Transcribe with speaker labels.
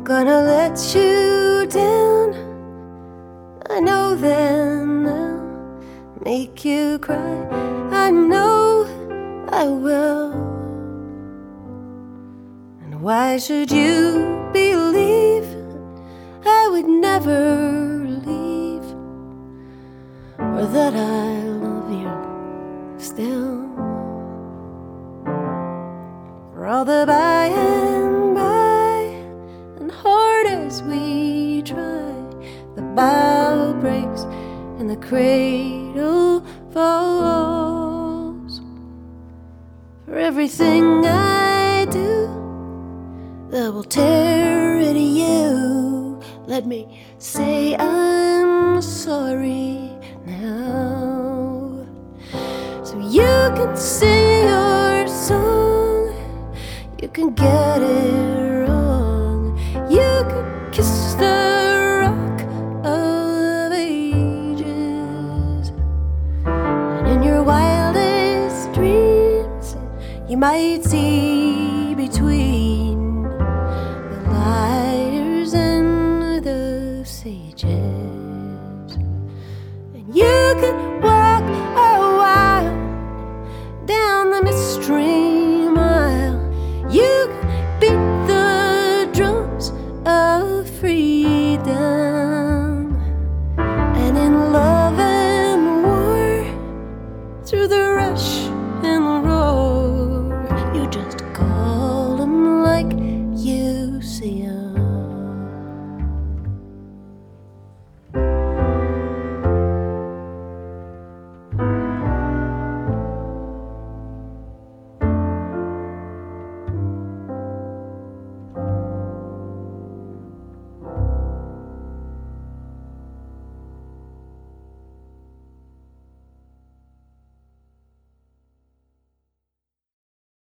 Speaker 1: gonna let you down. I know then I'll make you cry. I know I will. And why should you believe I would never leave, or that I love you still? For all the by and by, and hard as we try, the bow breaks and the cradle falls. For everything I do that will tear at you, let me say I'm sorry now. So you can sing your song, you can get it wrong, you can kiss the rock of ages, and in your wildest dreams you might see